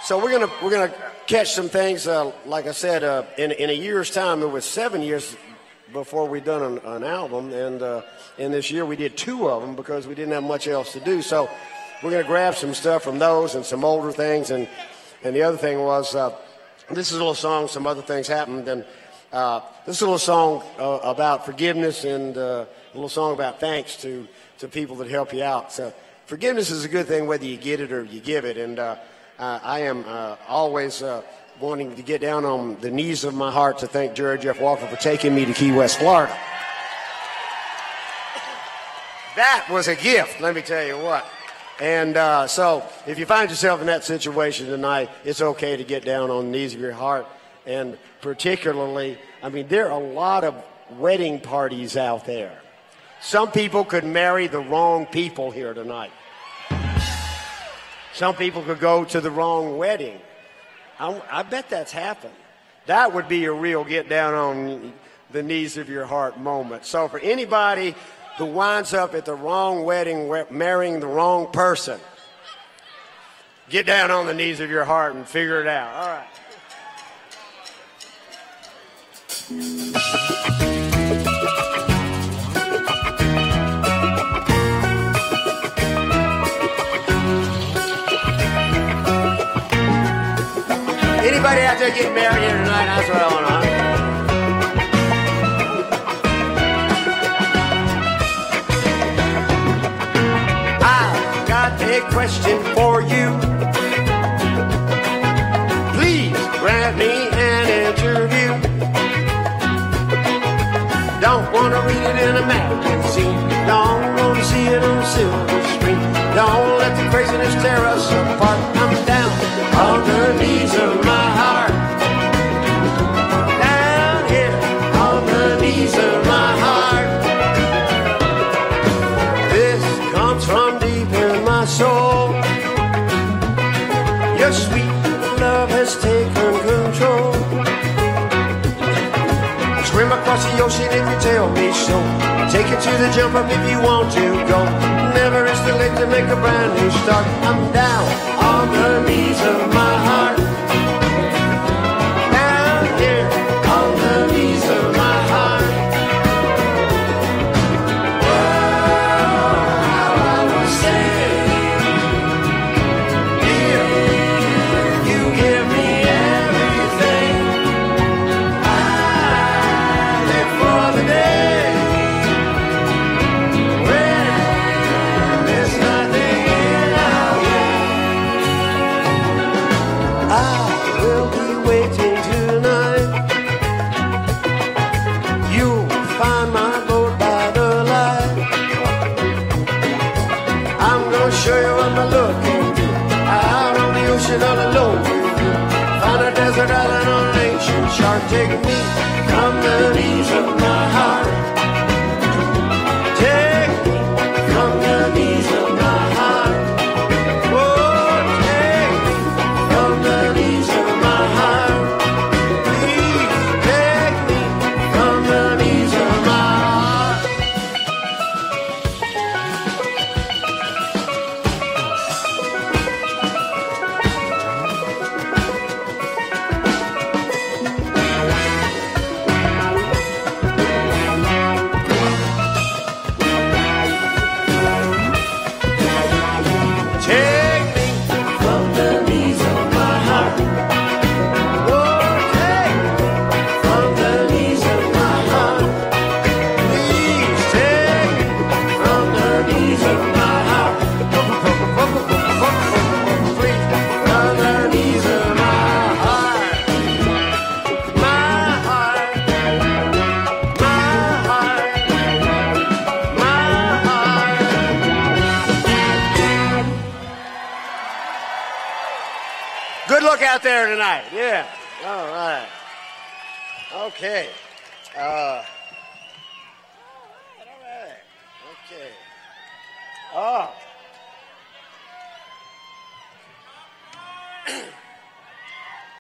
So we're gonna catch some things. Like I said, in a year's time, it was 7 years before we done an album, and in this year we did 2 of them because we didn't have much else to do. So we're gonna grab some stuff from those and some older things, and the other thing was this is a little song. Some other things happened, and this is a little song about forgiveness and a little song about thanks to people that help you out. So forgiveness is a good thing whether you get it or you give it, and I am always wanting to get down on the knees of my heart to thank Jerry Jeff Walker for taking me to Key West, Florida. That was a gift, let me tell you what. And so if you find yourself in that situation tonight, it's okay to get down on the knees of your heart. And particularly, I mean, there are a lot of wedding parties out there. Some people could marry the wrong people here tonight. Some people could go to the wrong wedding. I bet that's happened. That would be a real get down on the knees of your heart moment. So for anybody who winds up at the wrong wedding marrying the wrong person, get down on the knees of your heart and figure it out. All right. Anybody out there getting married here tonight? That's what I want to know. I've got a question for you. Please grant me an interview. Don't want to read it in a magazine. Don't want to see it on a silver screen. Don't let the craziness tear us apart. I'm down on the knees of my heart. Down here on the knees of my heart. This comes from deep in my soul. Your sweet love has taken control. Swim across the ocean if you tell me so. Take it to the jump up if you want to go. Never is too late to make a brand new start. I'm down on the knees of my heart. Down here on the knees of my heart. Oh, how I was saying, dear, you give me everything. I live for the day when there's nothing in our way. I will be waiting tonight. You'll find my boat by the light. I'm gonna show you what I'm looking to. Out on the ocean all alone with you. Find a desert island on an ancient shark. Take me from the knees of my heart. Take me from the knees of my heart. Oh, take me from the knees of my heart. Please take me from the knees of my heart. Take me from the knees of my heart. Oh, take me from the knees of my heart. Please take me from the knees of my heart. Please, from the knees of my heart. My heart. My heart. My heart. Good look out there tonight. Yeah. All right. Okay. All right. Okay. Oh.